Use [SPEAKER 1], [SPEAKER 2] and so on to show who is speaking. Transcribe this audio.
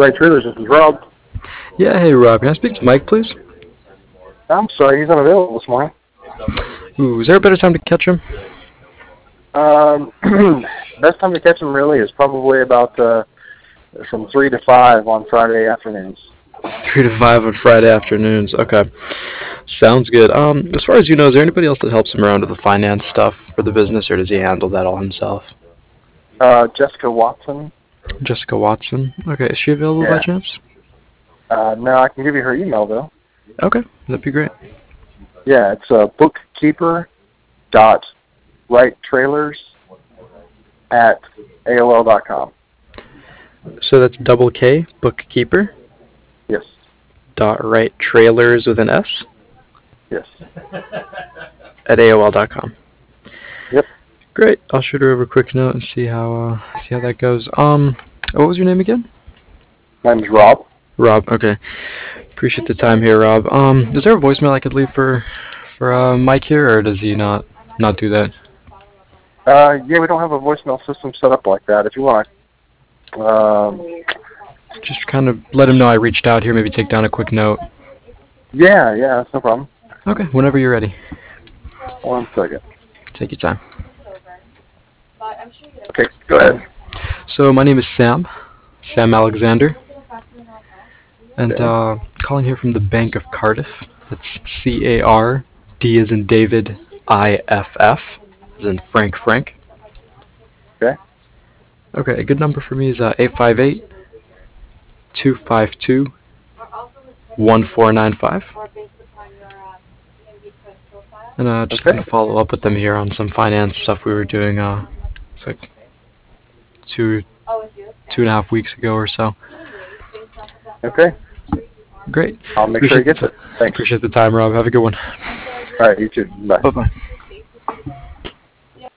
[SPEAKER 1] Right Trailers. This is Rob.
[SPEAKER 2] Yeah, hey Rob, can I speak to Mike, please?
[SPEAKER 1] I'm sorry, he's unavailable this morning.
[SPEAKER 2] Ooh, is there a better time to catch him?
[SPEAKER 1] Um, best time to catch him really is probably about from 3 to 5 on Friday afternoons.
[SPEAKER 2] 3 to 5 on Friday afternoons. Okay, sounds good. As far as you know, is there anybody else that helps him around with the finance stuff for the business, or does he handle that all himself?
[SPEAKER 1] Jessica Watson.
[SPEAKER 2] Jessica Watson. Okay, is she available by
[SPEAKER 1] Yeah.
[SPEAKER 2] chance?
[SPEAKER 1] No, I can give you her email though.
[SPEAKER 2] Okay, that'd be great.
[SPEAKER 1] Yeah, it's bookkeeper dot wrighttrailers at AOL.com.
[SPEAKER 2] So that's double K, bookkeeper,
[SPEAKER 1] Yes.
[SPEAKER 2] dot right trailers with an S,
[SPEAKER 1] Yes.
[SPEAKER 2] at AOL.com.
[SPEAKER 1] Yep.
[SPEAKER 2] Great. I'll shoot her over a quick note and see how that goes. What was your name again?
[SPEAKER 1] My name's Rob.
[SPEAKER 2] Rob. Okay. Appreciate the time here, Rob. Is there a voicemail I could leave for Mike here, or does he not do that?
[SPEAKER 1] Yeah, we don't have a voicemail system set up like that. If you want to,
[SPEAKER 2] Just kind of let him know I reached out here. Maybe take down a quick note.
[SPEAKER 1] yeah, that's no problem.
[SPEAKER 2] Okay. Whenever you're ready.
[SPEAKER 1] 1 second.
[SPEAKER 2] Take your time.
[SPEAKER 1] Okay, go ahead.
[SPEAKER 2] So my name is Sam Alexander, and
[SPEAKER 1] Okay.
[SPEAKER 2] calling here from the Bank of Cardiff. That's CARD as in David, IFF as in Frank.
[SPEAKER 1] Okay.
[SPEAKER 2] Okay, a good number for me is 858 252 1495. And just
[SPEAKER 1] Okay.
[SPEAKER 2] going to follow up with them here on some finance stuff we were doing it's like two and a half weeks ago or so.
[SPEAKER 1] Okay.
[SPEAKER 2] Great.
[SPEAKER 1] I'll make sure he gets it. Thanks.
[SPEAKER 2] Appreciate the time, Rob. Have a good one.
[SPEAKER 1] All right, you too. Bye.
[SPEAKER 2] Bye-bye.